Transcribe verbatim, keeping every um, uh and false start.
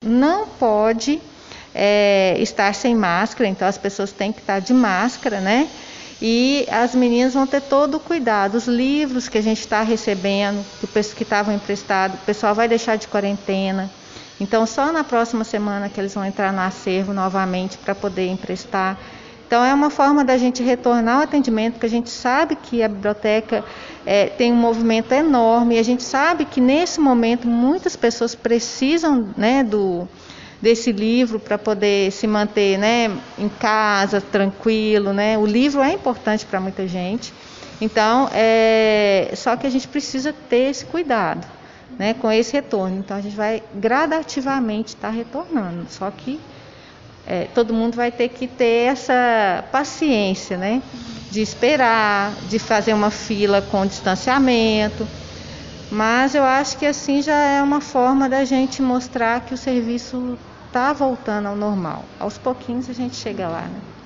não pode é, estar sem máscara, então as pessoas têm que estar de máscara, né? E as meninas vão ter todo o cuidado. Os livros que a gente está recebendo, que estavam emprestados, o pessoal vai deixar de quarentena. Então, só na próxima semana que eles vão entrar no acervo novamente para poder emprestar. Então, é uma forma da gente retornar ao atendimento, porque a gente sabe que a biblioteca é, tem um movimento enorme, e a gente sabe que nesse momento muitas pessoas precisam, né, do, desse livro para poder se manter, né, em casa, tranquilo, né? O livro é importante para muita gente. Então, é, só que a gente precisa ter esse cuidado, né, com esse retorno. Então, a gente vai gradativamente estar retornando, só que É, todo mundo vai ter que ter essa paciência, né? De esperar, de fazer uma fila com distanciamento. Mas eu acho que assim já é uma forma da gente mostrar que o serviço está voltando ao normal. Aos pouquinhos a gente chega lá, né?